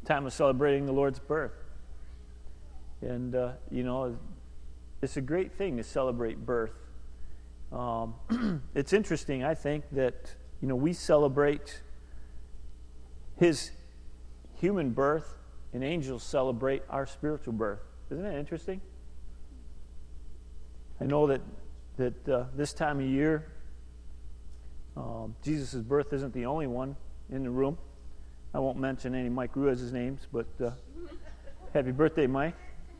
time of celebrating the Lord's birth. And, it's a great thing to celebrate birth. It's interesting, I think, that, we celebrate his human birth and angels celebrate our spiritual birth. Isn't that interesting? I know that this time of year, Jesus' birth isn't the only one in the room. I won't mention any Mike Ruiz's names, but happy birthday, Mike.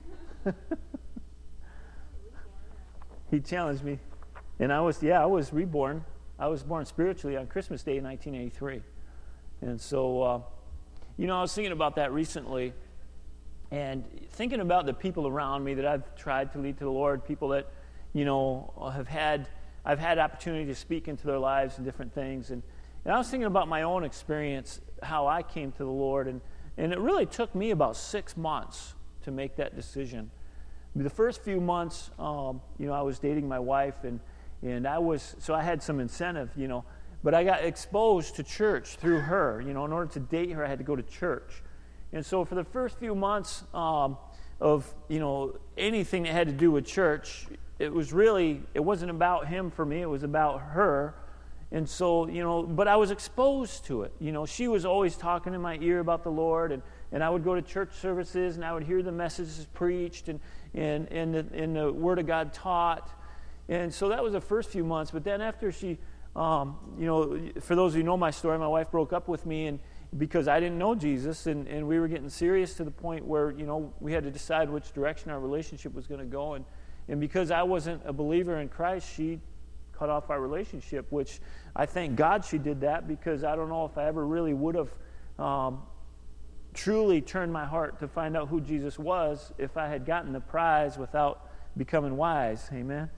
He challenged me. And I was reborn. I was born spiritually on Christmas Day in 1983. And so, I was thinking about that recently and thinking about the people around me that I've tried to lead to the Lord, people that, I've had opportunity to speak into their lives and different things. And I was thinking about my own experience, how I came to the Lord. And it really took me about 6 months to make that decision. The first few months, I was dating my wife, and I had some incentive, but I got exposed to church through her. In order to date her, I had to go to church. And so for the first few months of anything that had to do with church, it wasn't about him for me, it was about her. And so, but I was exposed to it. She was always talking in my ear about the Lord, and I would go to church services, and I would hear the messages preached, and the Word of God taught. And so that was the first few months. But then after she, for those of you who know my story, my wife broke up with me, and because I didn't know Jesus, and we were getting serious to the point where, we had to decide which direction our relationship was going to go. And because I wasn't a believer in Christ, she cut off our relationship, which I thank God she did that, because I don't know if I ever really would have truly turned my heart to find out who Jesus was if I had gotten the prize without becoming wise. Amen?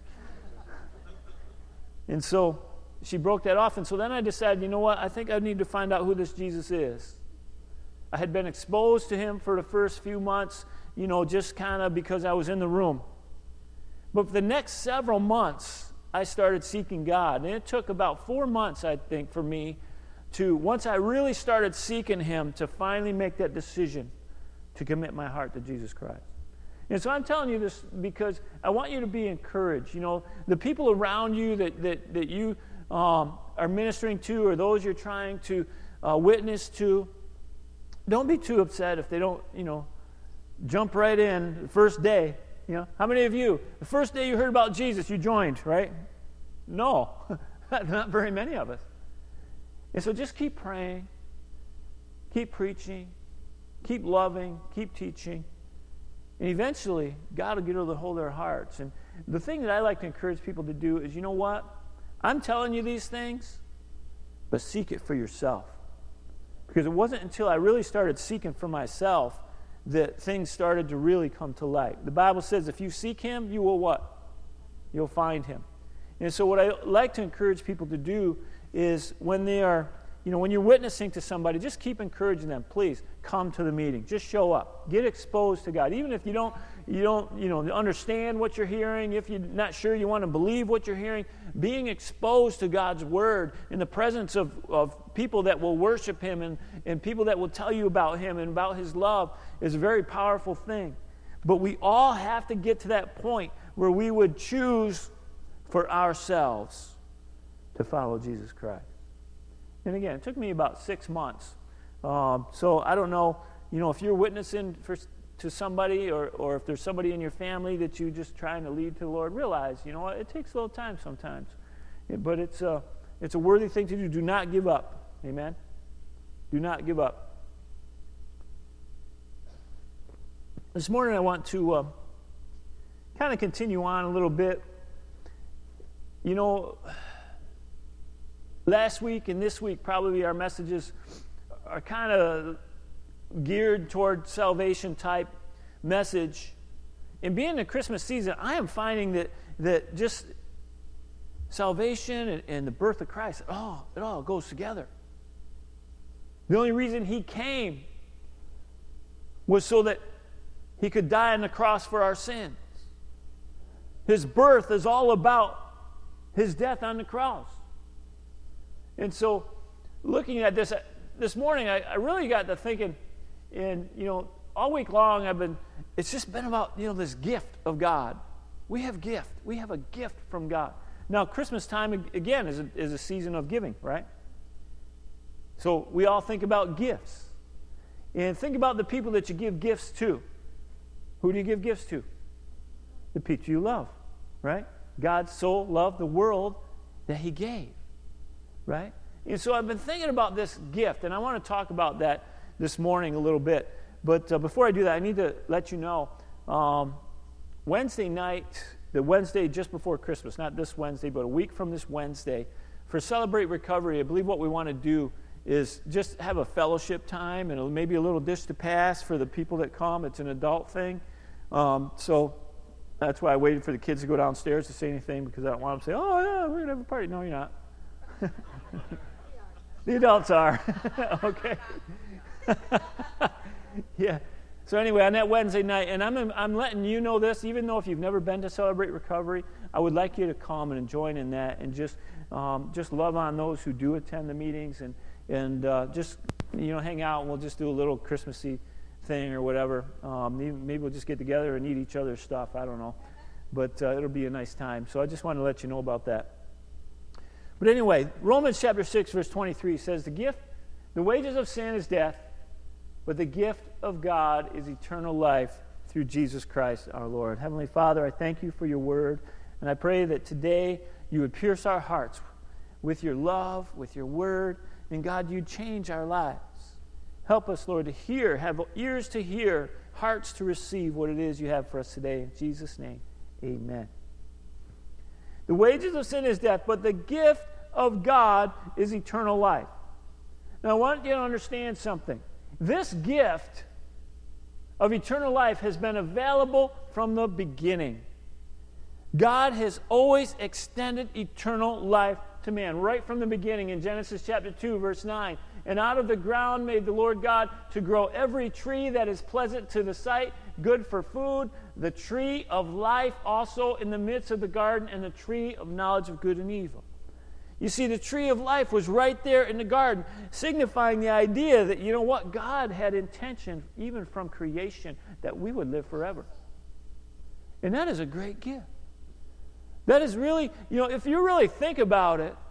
And so she broke that off. And so then I decided, I think I need to find out who this Jesus is. I had been exposed to him for the first few months, just kind of because I was in the room. But for the next several months, I started seeking God. And it took about 4 months, I think, for me once I really started seeking him, to finally make that decision to commit my heart to Jesus Christ. And so I'm telling you this because I want you to be encouraged. The people around you that you are ministering to, or those you're trying to witness to, don't be too upset if they don't, jump right in the first day. How many of you, the first day you heard about Jesus, you joined, right? No, not very many of us. And so just keep praying, keep preaching, keep loving, keep teaching, and eventually God will get a hold of their hearts. And the thing that I like to encourage people to do is, I'm telling you these things, but seek it for yourself. Because it wasn't until I really started seeking for myself that things started to really come to light. The Bible says if you seek him, you will what? You'll find him. And so what I like to encourage people to do is when they are, when you're witnessing to somebody, just keep encouraging them. Please come to the meeting. Just show up. Get exposed to God. Even if you don't understand what you're hearing, if you're not sure you want to believe what you're hearing, being exposed to God's word in the presence of people that will worship him and people that will tell you about him and about his love is a very powerful thing. But we all have to get to that point where we would choose for ourselves to follow Jesus Christ. And again, it took me about 6 months. So I don't know, if you're witnessing to somebody or if there's somebody in your family that you're just trying to lead to the Lord, realize, it takes a little time sometimes. But it's a worthy thing to do. Do not give up. Amen? Do not give up. This morning I want to kind of continue on a little bit. Last week and this week, probably our messages are kind of geared toward salvation type message. And being the Christmas season, I am finding that just salvation and the birth of Christ, it all goes together. The only reason he came was so that he could die on the cross for our sins. His birth is all about his death on the cross. And so, looking at this morning, I really got to thinking, And all week long it's just been about, this gift of God. We have gift. We have a gift from God. Now, Christmas time, again, is a season of giving, right? So we all think about gifts. And think about the people that you give gifts to. Who do you give gifts to? The people you love, right? God so loved the world that he gave, right? And so I've been thinking about this gift, and I want to talk about that this morning a little bit. But before I do that, I need to let you know, Wednesday night, the Wednesday just before Christmas, not this Wednesday, but a week from this Wednesday, for Celebrate Recovery, I believe what we want to do is just have a fellowship time and maybe a little dish to pass for the people that come. It's an adult thing. So that's why I waited for the kids to go downstairs to say anything, because I don't want them to say, oh, yeah, we're going to have a party. No, you're not. The adults are. Okay. Yeah. So anyway, on that Wednesday night, and I'm letting you know this, even though if you've never been to Celebrate Recovery, I would like you to come and join in that and just love on those who do attend the meetings and just hang out, and we'll just do a little Christmassy thing or whatever. Maybe we'll just get together and eat each other's stuff. I don't know, but it'll be a nice time. So I just wanted to let you know about that. But anyway, Romans chapter 6, verse 23 says, the wages of sin is death, but the gift of God is eternal life through Jesus Christ our Lord. Heavenly Father, I thank you for your word, and I pray that today you would pierce our hearts with your love, with your word, and God, you'd change our lives. Help us, Lord, to hear, have ears to hear, hearts to receive what it is you have for us today. In Jesus' name, amen. The wages of sin is death, but the gift of God is eternal life. Now, I want you to understand something. This gift of eternal life has been available from the beginning. God has always extended eternal life to man, right from the beginning in Genesis chapter 2, verse 9. And out of the ground made the Lord God to grow every tree that is pleasant to the sight, good for food, the tree of life also in the midst of the garden, and the tree of knowledge of good and evil. You see, the tree of life was right there in the garden, signifying the idea that, God had intention, even from creation, that we would live forever. And that is a great gift. That is really, if you really think about it,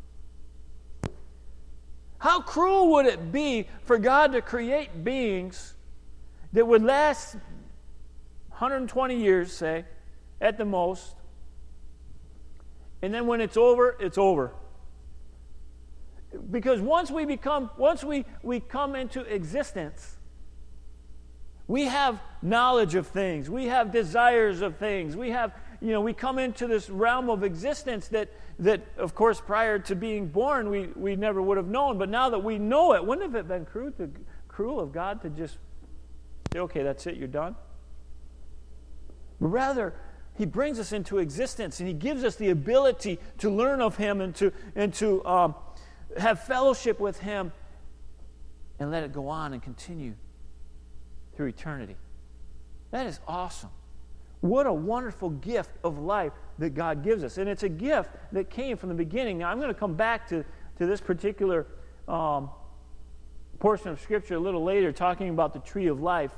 how cruel would it be for God to create beings that would last 120 years, say, at the most, and then when it's over, it's over. Because once we come into existence, we have knowledge of things, we have desires of things, we come into this realm of existence that of course prior to being born we never would have known. But now that we know it, wouldn't it have been cruel of God to just say, okay, that's it, you're done? But rather, he brings us into existence, and he gives us the ability to learn of him and to have fellowship with him and let it go on and continue through eternity. That is awesome. What a wonderful gift of life that God gives us. And it's a gift that came from the beginning. Now, I'm going to come back to this particular portion of Scripture a little later, talking about the tree of life.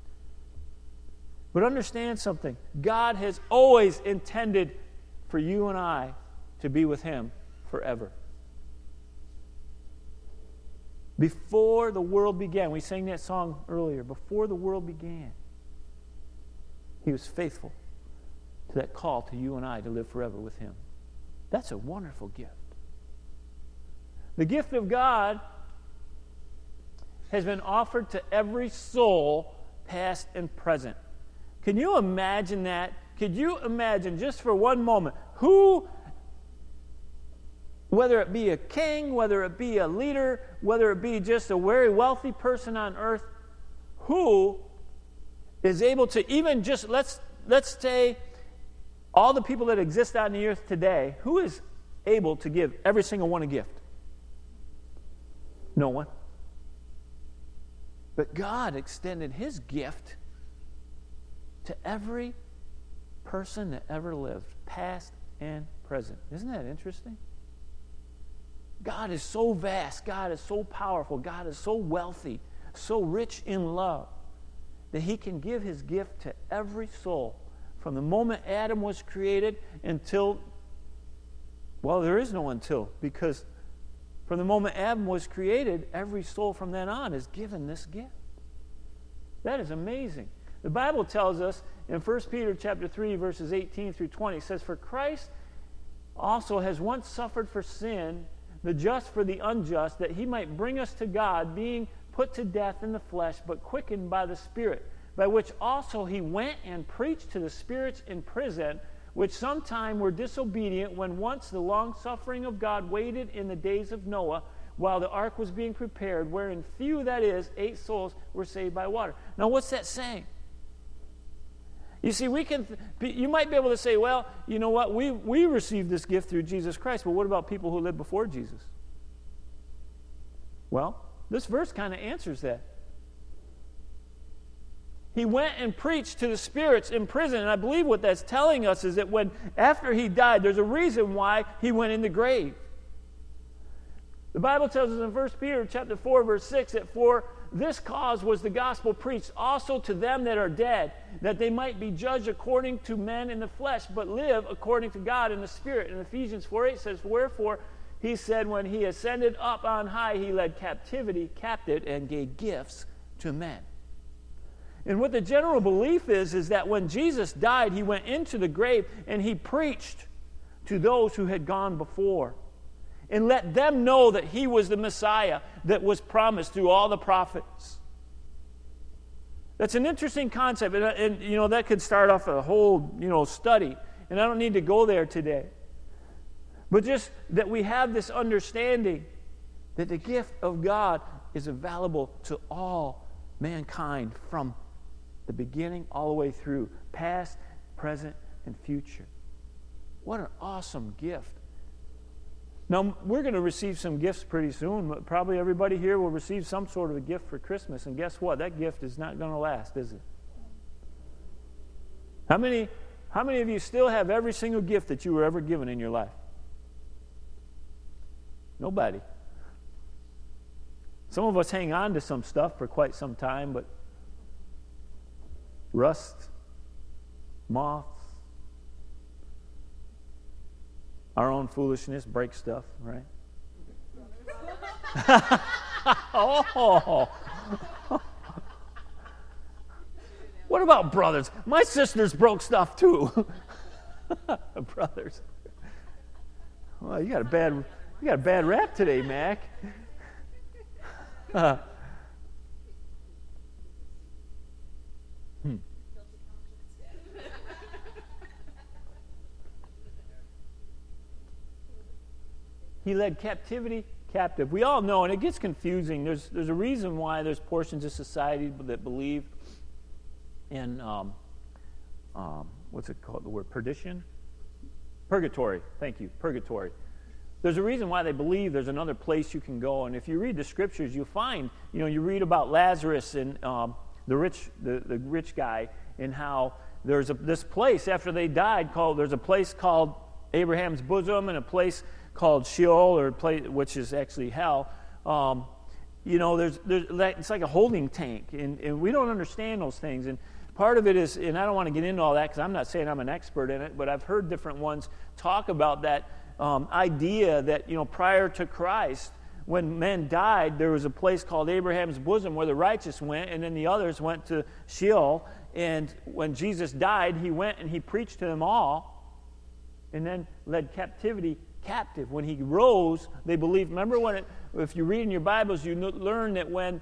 But understand something. God has always intended for you and I to be with him forever. Before the world began, we sang that song earlier, before the world began, he was faithful to that call to you and I to live forever with him. That's a wonderful gift. The gift of God has been offered to every soul, past and present. Can you imagine that? Could you imagine, just for one moment, who, whether it be a king, whether it be a leader, whether it be just a very wealthy person on earth, who is able to even just, let's say, all the people that exist on the earth today, who is able to give every single one a gift? No one. But God extended his gift to every person that ever lived, past and present. Isn't that interesting? God is so vast. God is so powerful. God is so wealthy, so rich in love that he can give his gift to every soul from the moment Adam was created until, well, there is no until, because from the moment Adam was created, every soul from then on is given this gift. That is amazing. The Bible tells us in 1 Peter chapter 3, verses 18 through 20, it says, "For Christ also has once suffered for sin, the just for the unjust, that he might bring us to God, being put to death in the flesh, but quickened by the Spirit, by which also he went and preached to the spirits in prison, which sometime were disobedient, when once the long-suffering of God waited in the days of Noah, while the ark was being prepared, wherein few, that is, 8 souls, were saved by water." Now, what's that saying? You see, you might be able to say, well, you know what, we received this gift through Jesus Christ, but what about people who lived before Jesus? Well, this verse kind of answers that. He went and preached to the spirits in prison, and I believe what that's telling us is that after he died, there's a reason why he went in the grave. The Bible tells us in 1 Peter chapter 4, verse 6, that for this cause was the gospel preached also to them that are dead, that they might be judged according to men in the flesh, but live according to God in the Spirit. And Ephesians 4:8 says, "Wherefore he said, when he ascended up on high, he led captivity captive and gave gifts to men." And what the general belief is that when Jesus died, he went into the grave and he preached to those who had gone before, and let them know that he was the Messiah that was promised through all the prophets. That's an interesting concept, and that could start off a whole study, and I don't need to go there today. But just that we have this understanding that the gift of God is available to all mankind from the beginning all the way through, past, present, and future. What an awesome gift. Now, we're going to receive some gifts pretty soon. Probably everybody here will receive some sort of a gift for Christmas. And guess what? That gift is not going to last, is it? How many of you still have every single gift that you were ever given in your life? Nobody. Some of us hang on to some stuff for quite some time, but rust, moths, our own foolishness breaks stuff, right? Oh. What about brothers? My sisters broke stuff too. Brothers. Well, you got a bad rap today, Mac. He led captivity captive. We all know, and it gets confusing. There's a reason why there's portions of society that believe in what's it called? The word perdition? Purgatory. Thank you. Purgatory. There's a reason why they believe there's another place you can go. And if you read the scriptures, you'll find, you read about Lazarus and the rich guy, and how there's this place after they died there's a place called Abraham's bosom, and a place called Sheol, or place which is actually hell. It's like a holding tank, and we don't understand those things. And part of it is, and I don't want to get into all that because I'm not saying I'm an expert in it, but I've heard different ones talk about that idea that prior to Christ, when men died, there was a place called Abraham's bosom where the righteous went, and then the others went to Sheol. And when Jesus died, he went and he preached to them all, and then led captivity captive. When he rose, they believed. Remember if you read in your Bibles, you learn that when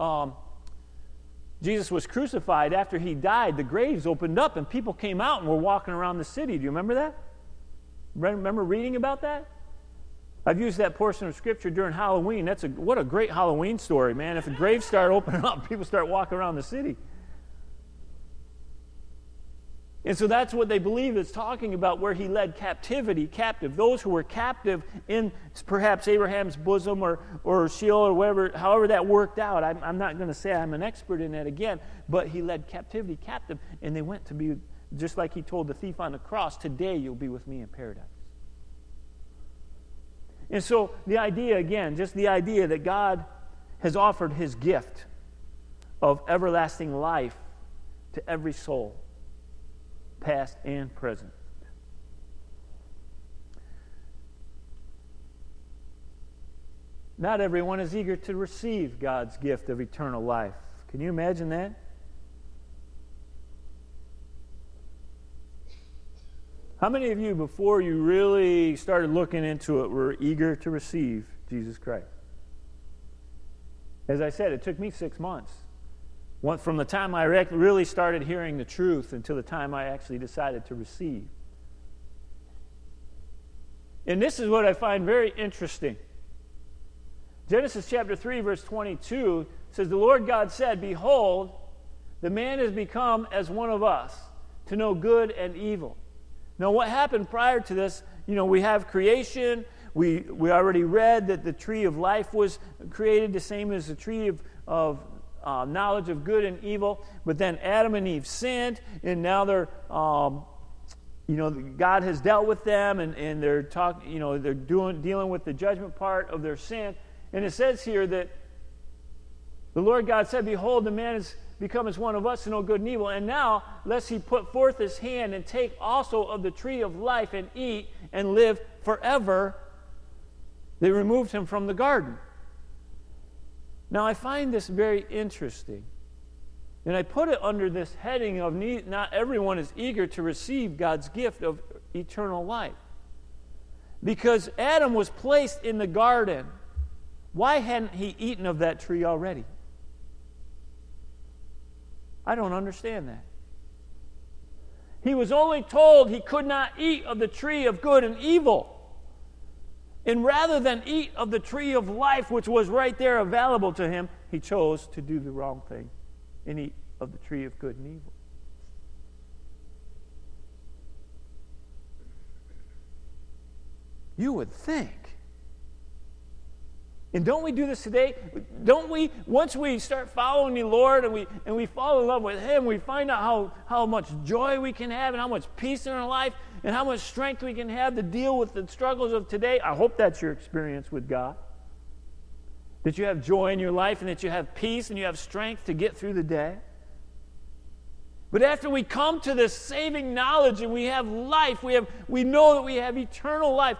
Jesus was crucified, after he died, the graves opened up and people came out and were walking around the city. Do you remember that? Remember reading about that? I've used that portion of Scripture during Halloween. What a great Halloween story, man. If the graves start opening up, people start walking around the city. And so that's what they believe it's talking about, where he led captivity captive. Those who were captive in perhaps Abraham's bosom or Sheol or whatever, however that worked out. I'm not going to say I'm an expert in that again, but he led captivity captive, and they went to be, just like he told the thief on the cross, today you'll be with me in paradise. And so the idea, again, just the idea that God has offered his gift of everlasting life to every soul, past and present. Not everyone is eager to receive God's gift of eternal life. Can you imagine that? How many of you, before you really started looking into it, were eager to receive Jesus Christ? As I said, it took me 6 months. From the time I really started hearing the truth until the time I actually decided to receive. And this is what I find very interesting. Genesis chapter 3, verse 22 says, "The Lord God said, Behold, the man has become as one of us, to know good and evil." Now, what happened prior to this, we have creation. We already read that the tree of life was created the same as the tree of knowledge of good and evil. But then Adam and Eve sinned, and now they're, God has dealt with them, and they're dealing with the judgment part of their sin. And it says here that the Lord God said, "Behold, the man has become as one of us to know good and evil. And now, lest he put forth his hand and take also of the tree of life and eat and live forever," they removed him from the garden. Now, I find this very interesting. And I put it under this heading of not everyone is eager to receive God's gift of eternal life. Because Adam was placed in the garden. Why hadn't he eaten of that tree already? I don't understand that. He was only told he could not eat of the tree of good and evil. And rather than eat of the tree of life, which was right there available to him, he chose to do the wrong thing and eat of the tree of good and evil. You would think. And don't we do this today? Don't we, once we start following the Lord and we fall in love with Him, we find out how much joy we can have and how much peace in our life and how much strength we can have to deal with the struggles of today. I hope that's your experience with God. That you have joy in your life and that you have peace and you have strength to get through the day. But after we come to this saving knowledge and we have life, we know that we have eternal life.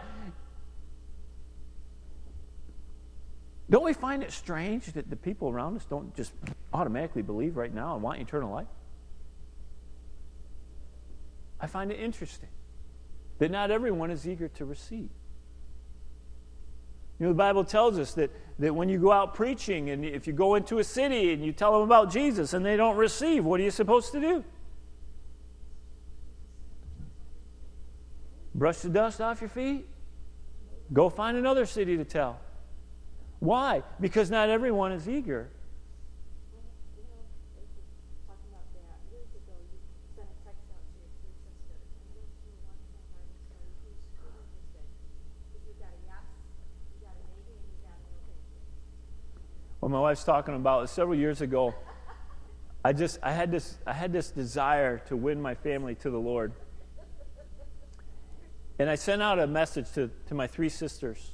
Don't we find it strange that the people around us don't just automatically believe right now and want eternal life? I find it interesting that not everyone is eager to receive. The Bible tells us that when you go out preaching and if you go into a city and you tell them about Jesus and they don't receive, what are you supposed to do? Brush the dust off your feet? Go find another city to tell. Why? Because not everyone is eager. Talking about that, years ago, you sent a text out to your three sisters, and you went through one Bible study who's interested. If you got a yes, you got a maybe, and you got a no thank you. Well, my wife's talking about several years ago. I had this desire to win my family to the Lord, and I sent out a message to my three sisters.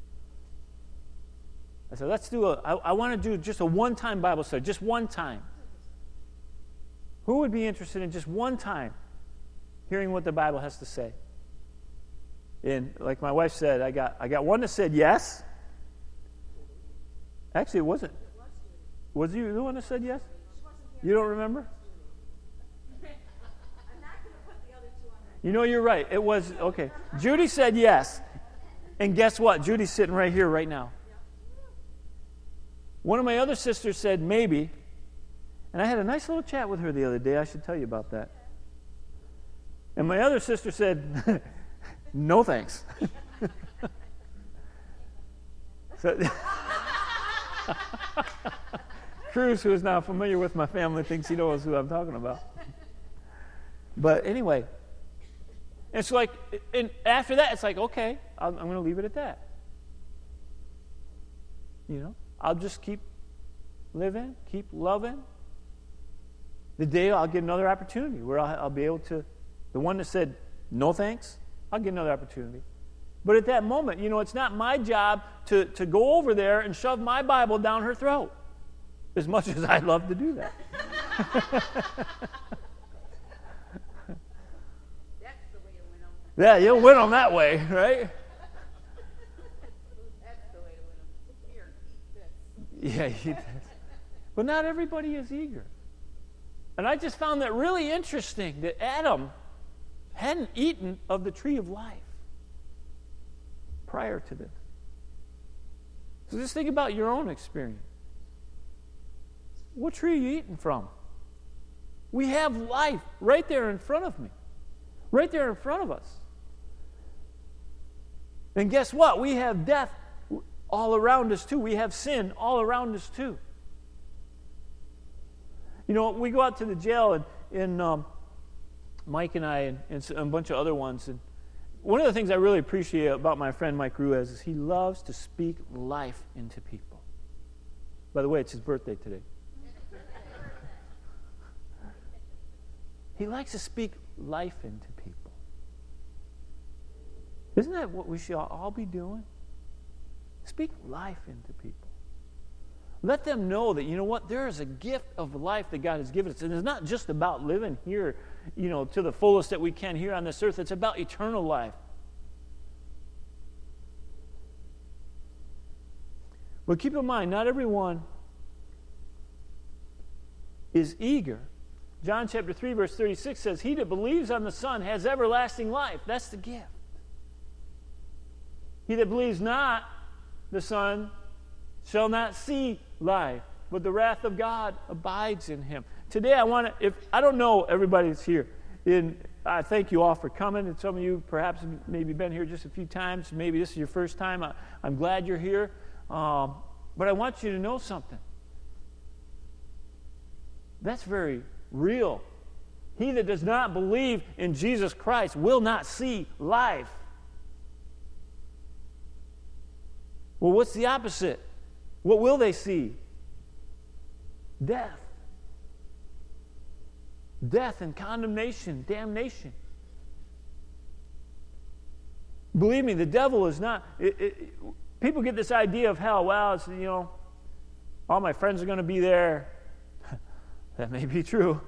I said, I want to do just a one-time Bible study, just one time. Who would be interested in just one time hearing what the Bible has to say? And like my wife said, I got one that said yes. Actually, it wasn't. Was you the one that said yes? You don't remember? I'm not going to put the other two on there. You're right. It was, okay. Judy said yes. And guess what? Judy's sitting right here right now. One of my other sisters said maybe, and I had a nice little chat with her the other day. I should tell you about that. And my other sister said, no thanks. So, Cruz, who is now familiar with my family, thinks he knows who I'm talking about. But anyway, it's like, and after that, it's like, okay, I'm going to leave it at that. I'll just keep living, keep loving. The day I'll get another opportunity where I'll be able to, the one that said, no thanks, I'll get another opportunity. But at that moment, it's not my job to go over there and shove my Bible down her throat. as much as I'd love to do that. That's the way it went on. Yeah, you'll win them that way, right? That's the way it went on. Here, eat this. Yeah, he does. But not everybody is eager. And I just found that really interesting that Adam hadn't eaten of the tree of life prior to this. So just think about your own experience. What tree are you eating from? We have life right there in front of me, right there in front of us. And guess what? We have death all around us too. We have sin all around us too. You know, we go out to the jail, and Mike and I and a bunch of other ones, and one of the things I really appreciate about my friend Mike Ruiz is he loves to speak life into people. By the way, it's his birthday today. He likes to speak life into people. Isn't that what we should all be doing? Speak life into people. Let them know that, you know what, there is a gift of life that God has given us. And it's not just about living here, you know, to the fullest that we can here on this earth. It's about eternal life. But keep in mind, not everyone is eager. John chapter 3, verse 36 says, "He that believes on the Son has everlasting life." That's the gift. He that believes not the Son shall not see life, but the wrath of God abides in him. Today I don't know everybody that's here. And I thank you all for coming. And some of you perhaps maybe been here just a few times. Maybe this is your first time. I'm glad you're here. But I want you to know something. That's very real. He that does not believe in Jesus Christ will not see life. Well, what's the opposite? What will they see? Death. Death and condemnation, damnation. Believe me, the devil is not... people get this idea of hell. Well, it's, you know, all my friends are going to be there. That may be true.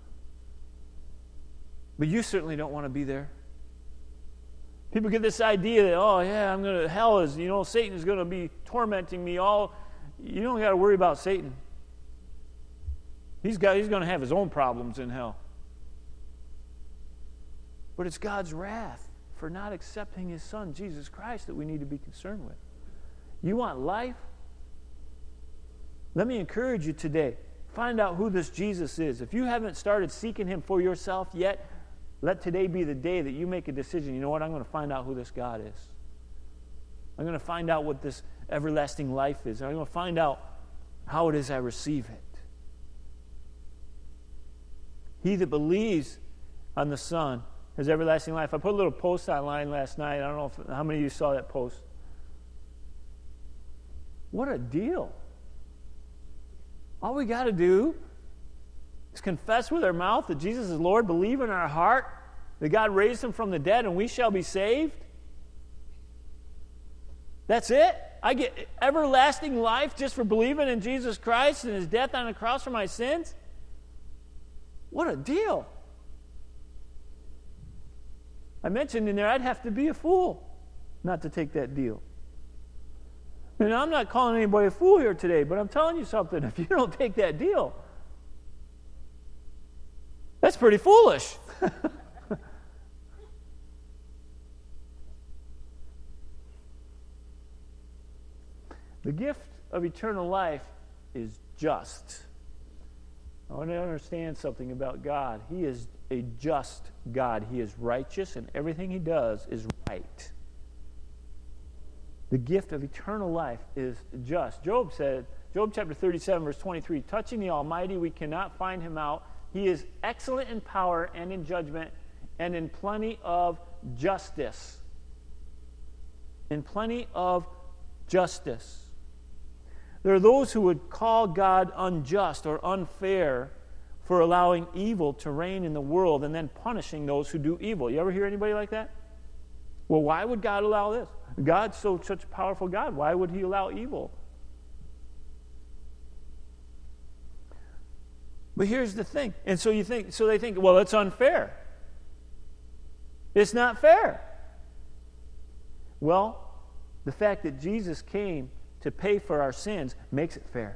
But you certainly don't want to be there. People get this idea that, oh yeah, hell is, you know, Satan is going to be tormenting me all. You don't got to worry about Satan. He's going to have his own problems in hell. But it's God's wrath for not accepting his Son, Jesus Christ, that we need to be concerned with. You want life? Let me encourage you today. Find out who this Jesus is. If you haven't started seeking him for yourself yet, let today be the day that you make a decision. You know what? I'm going to find out who this God is. I'm going to find out what this everlasting life is. I'm going to find out how it is I receive it. He that believes on the Son has everlasting life. I put a little post online last night. I don't know how many of you saw that post. What a deal. All we got to do is confess with our mouth that Jesus is Lord, believe in our heart that God raised him from the dead, and we shall be saved. That's it? I get everlasting life just for believing in Jesus Christ and his death on the cross for my sins? What a deal. I mentioned in there I'd have to be a fool not to take that deal. And I'm not calling anybody a fool here today, but I'm telling you something. If you don't take that deal, that's pretty foolish. The gift of eternal life is just. I want to understand something about God. He is a just God. He is righteous, and everything he does is right. The gift of eternal life is just. Job said, Job chapter 37, verse 23, touching the Almighty, we cannot find him out. He is excellent in power and in judgment and in plenty of justice. In plenty of justice. There are those who would call God unjust or unfair for allowing evil to reign in the world and then punishing those who do evil. You ever hear anybody like that? Well, why would God allow this? God's such a powerful God. Why would he allow evil? But here's the thing. And so they think, well, it's unfair. It's not fair. Well, the fact that Jesus came to pay for our sins makes it fair.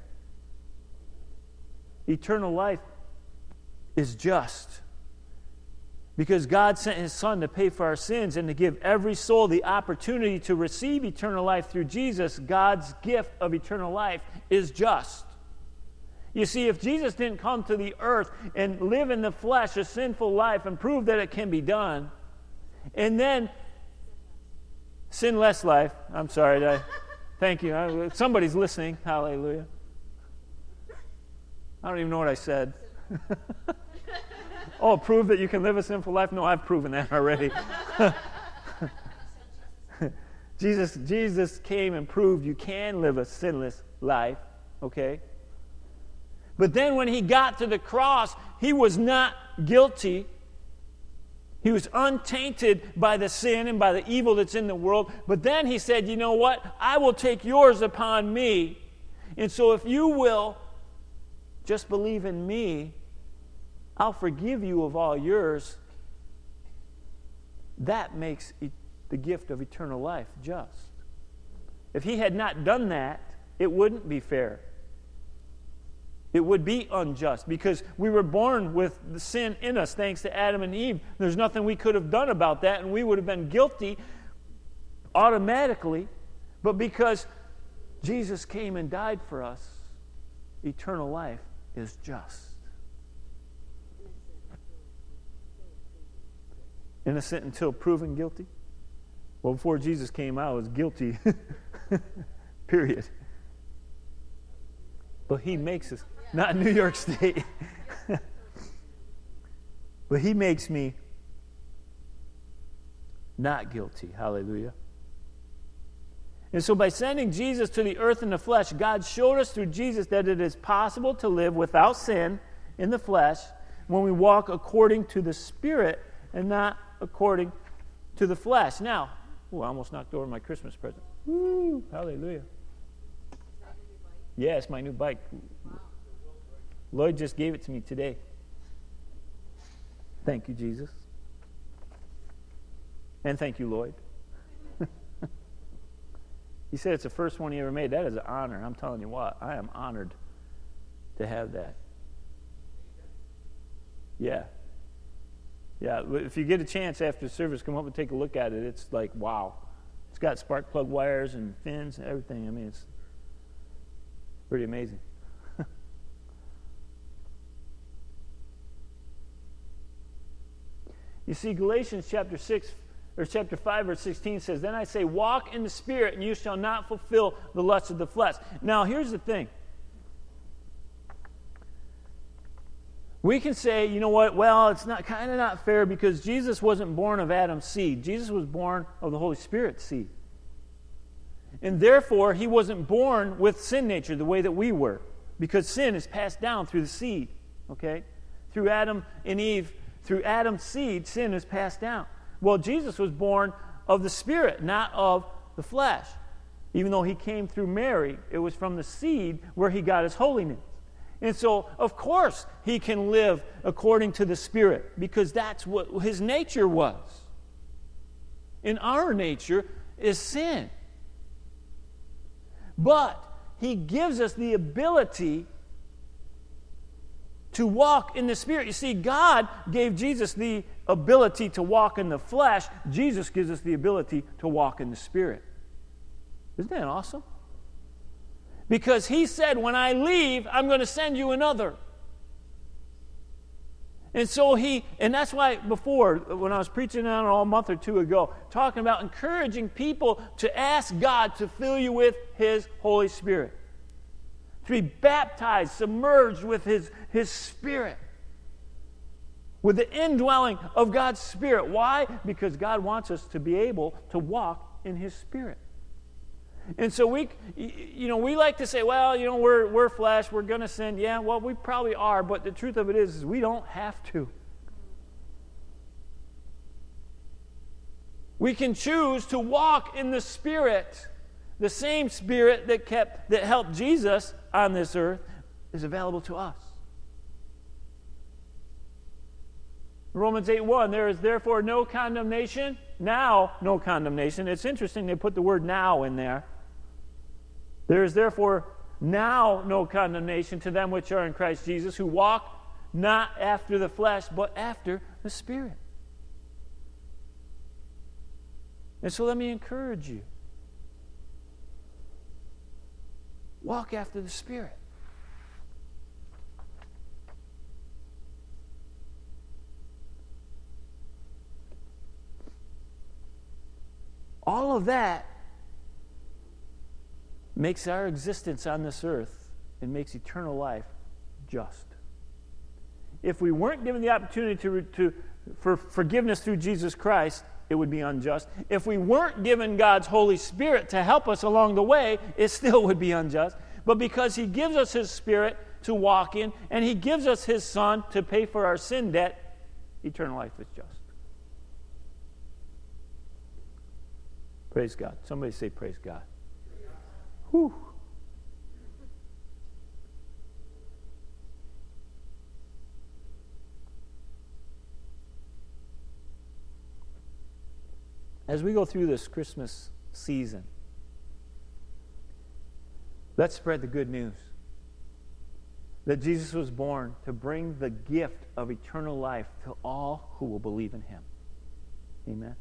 Eternal life is just. Because God sent His Son to pay for our sins and to give every soul the opportunity to receive eternal life through Jesus, God's gift of eternal life is just. You see, if Jesus didn't come to the earth and live in the flesh a sinful life and prove that it can be done, and then sinless life, I'm sorry, thank you. Somebody's listening, hallelujah. I don't even know what I said. Oh, prove that you can live a sinful life? No, I've proven that already. Jesus came and proved you can live a sinless life, okay? But then when He got to the cross, He was not guilty. He was untainted by the sin and by the evil that's in the world. But then He said, you know what? I will take yours upon me. And so if you will just believe in me, I'll forgive you of all yours. That makes the gift of eternal life just. If He had not done that, it wouldn't be fair. It would be unjust because we were born with the sin in us thanks to Adam and Eve. There's nothing we could have done about that, and we would have been guilty automatically. But because Jesus came and died for us, eternal life is just. Innocent until proven guilty? Well, before Jesus came, I was guilty. Period. But He makes us, not New York State. But He makes me not guilty. Hallelujah. And so by sending Jesus to the earth in the flesh, God showed us through Jesus that it is possible to live without sin in the flesh when we walk according to the Spirit and not according to the flesh. Now, I almost knocked over my Christmas present. Woo, hallelujah. Yeah, it's my new bike. Lloyd just gave it to me today. Thank you, Jesus. And thank you, Lloyd. He said it's the first one he ever made. That is an honor. I'm telling you what, I am honored to have that. Yeah. Yeah, if you get a chance after service, come up and take a look at it. It's like, wow. It's got spark plug wires and fins and everything. I mean, it's pretty amazing. You see, Galatians chapter 5, verse 16 says, "Then I say, walk in the Spirit, and you shall not fulfill the lusts of the flesh." Now, here's the thing. We can say, you know what, well, it's kind of not fair because Jesus wasn't born of Adam's seed. Jesus was born of the Holy Spirit's seed. And therefore, He wasn't born with sin nature the way that we were, because sin is passed down through the seed, okay? Through Adam and Eve, through Adam's seed, sin is passed down. Well, Jesus was born of the Spirit, not of the flesh. Even though He came through Mary, it was from the seed where He got His holiness. And so, of course, He can live according to the Spirit, because that's what His nature was. And our nature is sin. But He gives us the ability to walk in the Spirit. You see, God gave Jesus the ability to walk in the flesh. Jesus gives us the ability to walk in the Spirit. Isn't that awesome? Because He said, when I leave, I'm going to send you another. And so and that's why before, when I was preaching on it a month or two ago, talking about encouraging people to ask God to fill you with His Holy Spirit. To be baptized, submerged with His Spirit. With the indwelling of God's Spirit. Why? Because God wants us to be able to walk in His Spirit. And so we like to say, well, we're flesh, we're going to sin. Yeah, well, we probably are, but the truth of it is we don't have to. We can choose to walk in the Spirit. The same Spirit that helped Jesus on this earth is available to us. Romans 8:1, there is therefore no condemnation. Now, no condemnation. It's interesting they put the word now in there. There is therefore now no condemnation to them which are in Christ Jesus, who walk not after the flesh, but after the Spirit. And so let me encourage you. Walk after the Spirit. All of that makes our existence on this earth and makes eternal life just. If we weren't given the opportunity for forgiveness through Jesus Christ, it would be unjust. If we weren't given God's Holy Spirit to help us along the way, it still would be unjust. But because He gives us His Spirit to walk in, and He gives us His Son to pay for our sin debt, eternal life is just. Praise God. Somebody say praise God. Whew. As we go through this Christmas season, let's spread the good news that Jesus was born to bring the gift of eternal life to all who will believe in Him. Amen.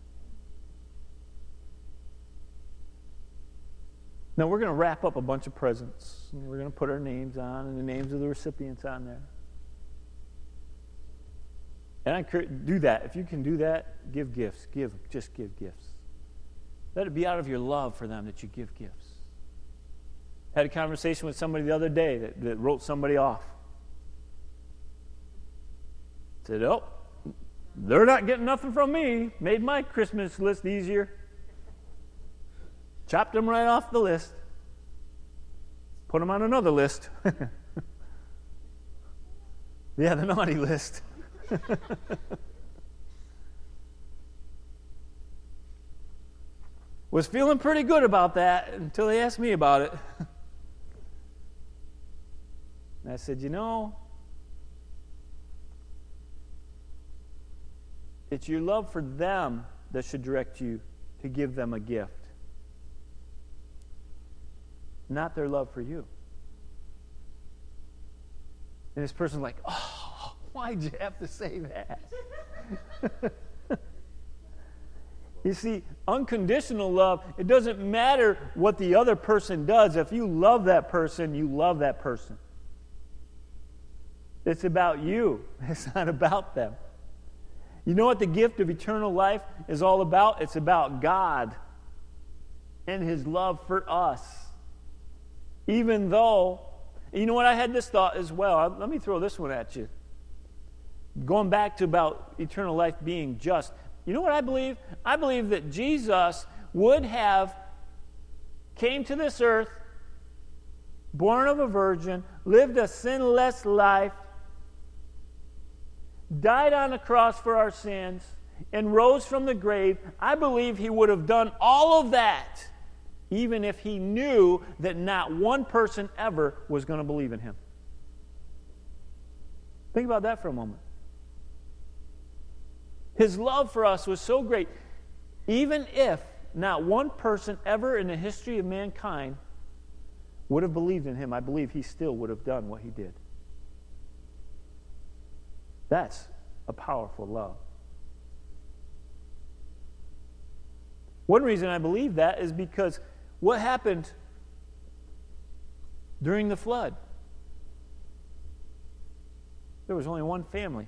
Now we're going to wrap up a bunch of presents. And we're going to put our names on and the names of the recipients on there. And I encourage, do that. If you can do that, give gifts. Just give gifts. Let it be out of your love for them that you give gifts. Had a conversation with somebody the other day that wrote somebody off. Said, oh, they're not getting nothing from me. Made my Christmas list easier. Chopped them right off the list. Put them on another list. Yeah, the naughty list. Was feeling pretty good about that until they asked me about it. And I said, it's your love for them that should direct you to give them a gift. Not their love for you. And this person's like, oh, why'd you have to say that? You see, unconditional love, it doesn't matter what the other person does. If you love that person, you love that person. It's about you. It's not about them. You know what the gift of eternal life is all about? It's about God and His love for us. Even though, you know what, I had this thought as well. Let me throw this one at you. Going back to about eternal life being just. You know what I believe? I believe that Jesus would have came to this earth, born of a virgin, lived a sinless life, died on a cross for our sins, and rose from the grave. I believe He would have done all of that even if He knew that not one person ever was going to believe in Him. Think about that for a moment. His love for us was so great, even if not one person ever in the history of mankind would have believed in Him, I believe He still would have done what He did. That's a powerful love. One reason I believe that is because what happened during the flood? There was only one family.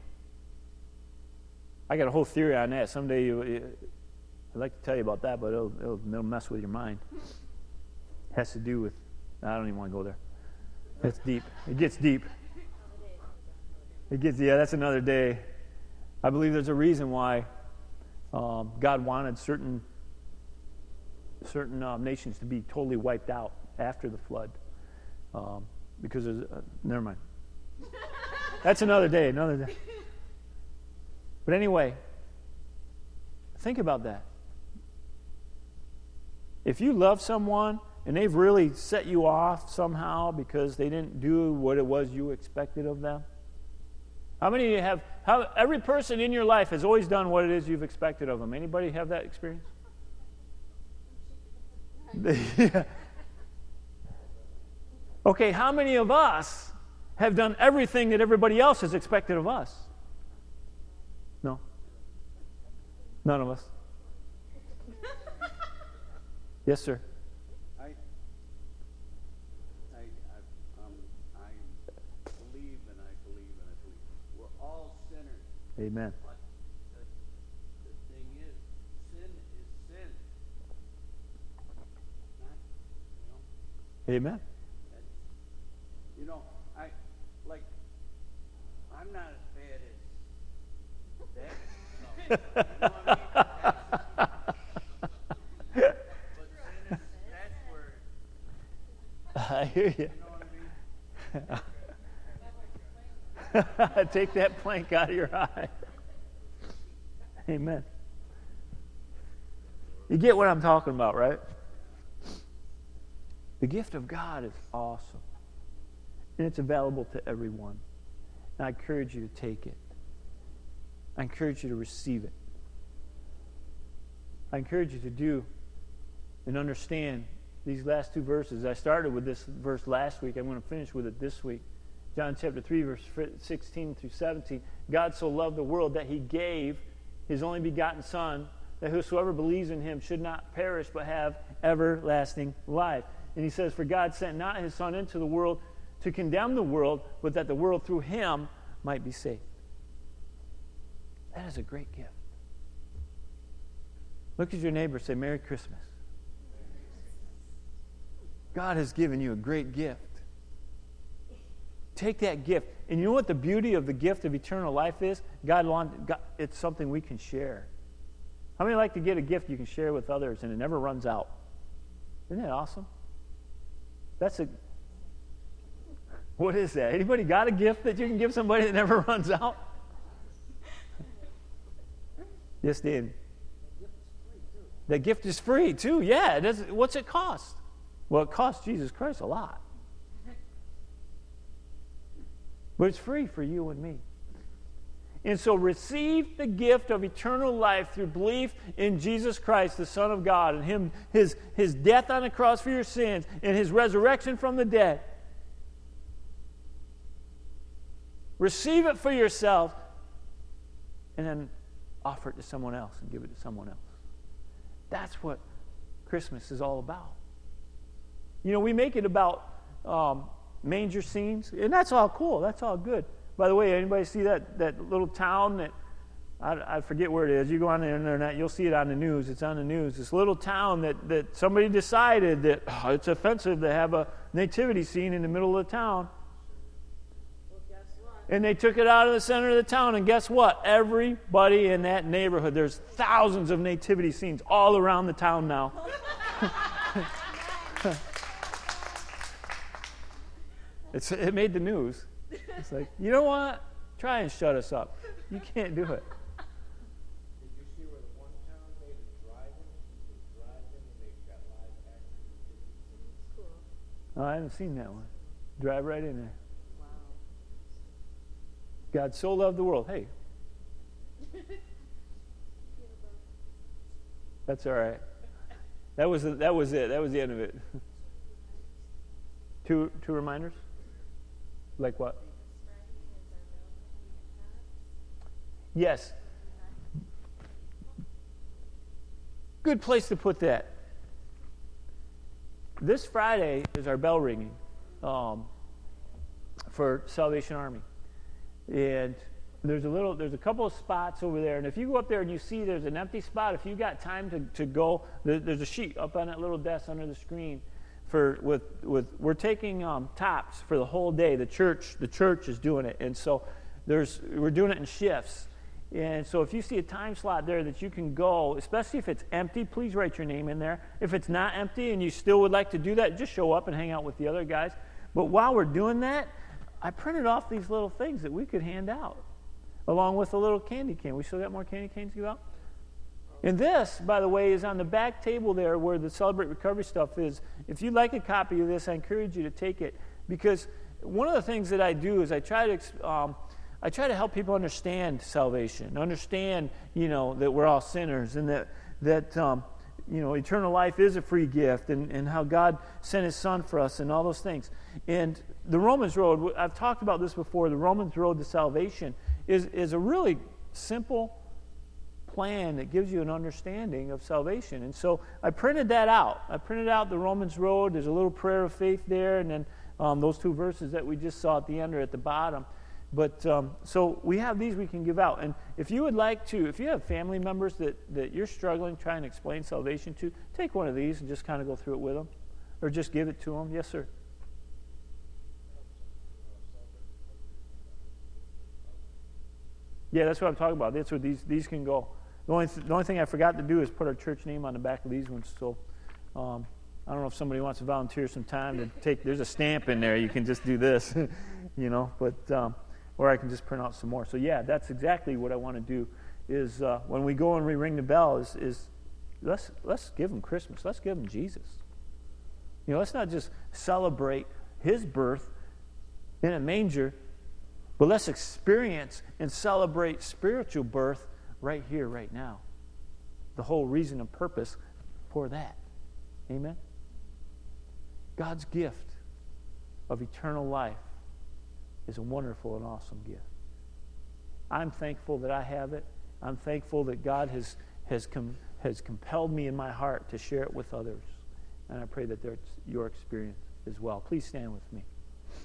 I got a whole theory on that. Someday I'd like to tell you about that, but it'll mess with your mind. It has to do with, I don't even want to go there. It's deep. It gets deep. That's another day. I believe there's a reason why God wanted certain nations to be totally wiped out after the flood. Because there's, never mind. That's another day. But anyway, think about that. If you love someone and they've really set you off somehow because they didn't do what it was you expected of them, How many of you have, every person in your life has always done what it is you've expected of them? Anybody have that experience? Yeah. Okay, how many of us have done everything that everybody else has expected of us? No? None of us. Yes, sir. I believe and I believe and I believe. We're all sinners. Amen. But the thing is, sin is sin. Not, Amen. I'm not as bad as that. You know what I mean? But sin is, that's where, I hear you. you know what I mean? Take that plank out of your eye. Amen. You get what I'm talking about, right? The gift of God is awesome. And it's available to everyone. And I encourage you to take it. I encourage you to receive it. I encourage you to do and understand these last two verses. I started with this verse last week. I'm going to finish with it this week. John chapter 3, verse 16 through 17. God so loved the world that he gave his only begotten Son, that whosoever believes in him should not perish but have everlasting life. And he says, for God sent not his Son into the world to condemn the world, but that the world through him might be saved. That is a great gift. Look at your neighbor and say, Merry Christmas. God has given you a great gift. Take that gift. And you know what the beauty of the gift of eternal life is? God, it's something we can share. How many like to get a gift you can share with others and it never runs out? Isn't that awesome? What is that? Anybody got a gift that you can give somebody that never runs out? Yes, Dan. That gift is free too. Yeah. What's it cost? Well, it costs Jesus Christ a lot. But it's free for you and me. And so receive the gift of eternal life through belief in Jesus Christ, the Son of God, and his death on the cross for your sins, and his resurrection from the dead. Receive it for yourself, and then offer it to someone else and give it to someone else. That's what Christmas is all about. You know, we make it about manger scenes, and that's all cool. That's all good. By the way, anybody see that little town that, I forget where it is. You go on the internet, you'll see it on the news. It's on the news. This little town that somebody decided that it's offensive to have a nativity scene in the middle of the town. And they took it out of the center of the town, and guess what? Everybody in that neighborhood, there's thousands of nativity scenes all around the town now. It made the news. It's like, you know what? Try and shut us up. You can't do it. Did you see where the one town made a drive-in? You could drive in and they've got live action. Cool. Oh, I haven't seen that one. Drive right in there. Wow. God so loved the world. Hey, that's all right. That was it. That was the end of it. Two reminders? Like what? Yes. Good place to put that. This Friday is our bell ringing for Salvation Army. And there's a couple of spots over there. And if you go up there and you see there's an empty spot, if you got time to go, there's a sheet up on that little desk under the screen. We're taking tops for the whole day. The church is doing it, and so we're doing it in shifts. And so if you see a time slot there that you can go, especially if it's empty, please write your name in there. If it's not empty and you still would like to do that, just show up and hang out with the other guys. But while we're doing that, I printed off these little things that we could hand out, along with a little candy cane. We still got more candy canes to give out? And this, by the way, is on the back table there where the Celebrate Recovery stuff is. If you'd like a copy of this, I encourage you to take it. Because one of the things that I do is I try to I try to help people understand salvation, understand, that we're all sinners, and that eternal life is a free gift, and how God sent His Son for us, and all those things. And the Romans Road, I've talked about this before, the Romans Road to salvation is a really simple plan that gives you an understanding of salvation. And so I printed that out. I printed out the Romans Road. There's a little prayer of faith there, and then those 2 verses that we just saw at the end are at the bottom. But so we have these we can give out. And if you would like to, if you have family members that you're struggling trying to explain salvation to, take one of these and just kind of go through it with them. Or just give it to them. Yes, sir. Yeah, that's what I'm talking about. That's where these can go. The only thing I forgot to do is put our church name on the back of these ones. So I don't know if somebody wants to volunteer some time to take. There's a stamp in there. You can just do this, But or I can just print out some more. So yeah, that's exactly what I want to do. Is when we go and we ring the bell, is let's give them Christmas. Let's give them Jesus. Let's not just celebrate His birth in a manger, but let's experience and celebrate spiritual birth right here, right now. The whole reason and purpose for that. Amen? God's gift of eternal life is a wonderful and awesome gift. I'm thankful that I have it. I'm thankful that God has compelled me in my heart to share it with others. And I pray that that's your experience as well. Please stand with me.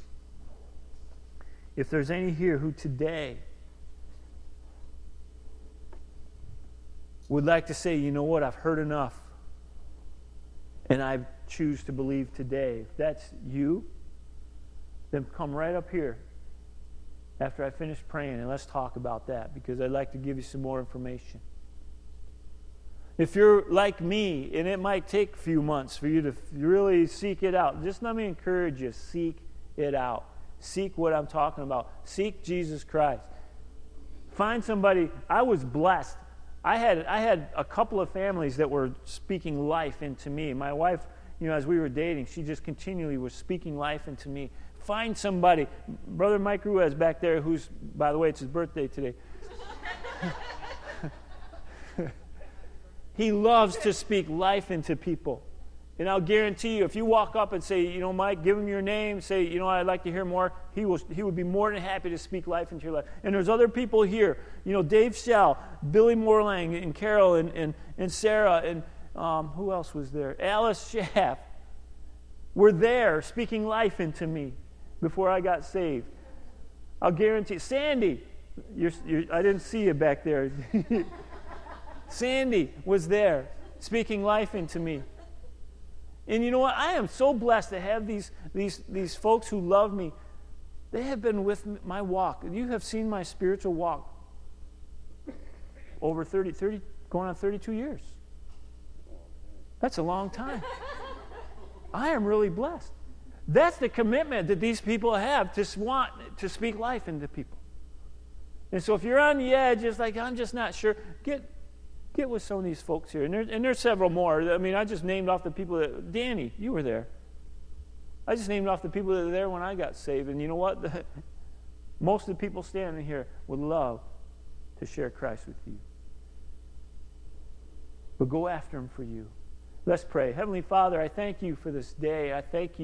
If there's any here who today would like to say, you know what, I've heard enough, and I choose to believe today, if that's you, then come right up here after I finish praying, and let's talk about that, because I'd like to give you some more information. If you're like me, and it might take a few months for you to really seek it out, just let me encourage you, seek it out. Seek what I'm talking about. Seek Jesus Christ. Find somebody. I was blessed. I had a couple of families that were speaking life into me. My wife, as we were dating, she just continually was speaking life into me. Find somebody. Brother Mike Ruiz back there, who's, by the way, it's his birthday today. He loves to speak life into people. And I'll guarantee you, if you walk up and say, Mike, give him your name, say, I'd like to hear more, he would be more than happy to speak life into your life. And there's other people here, Dave Schell, Billy Morlang, and Carol, and Sarah, and who else was there? Alice Schaff were there speaking life into me before I got saved. I'll guarantee. Sandy, I didn't see you back there. Sandy was there speaking life into me. And you know what? I am so blessed to have these folks who love me. They have been with my walk. You have seen my spiritual walk over 30 going on 32 years. That's a long time. I am really blessed. That's the commitment that these people have to want to speak life into people. And so if you're on the edge, it's like, I'm just not sure, get with some of these folks here. And there's several more. I mean, I just named off the people that... Danny, you were there. I just named off the people that were there when I got saved. And you know what? Most of the people standing here would love to share Christ with you. But go after him for you. Let's pray. Heavenly Father, I thank you for this day. I thank you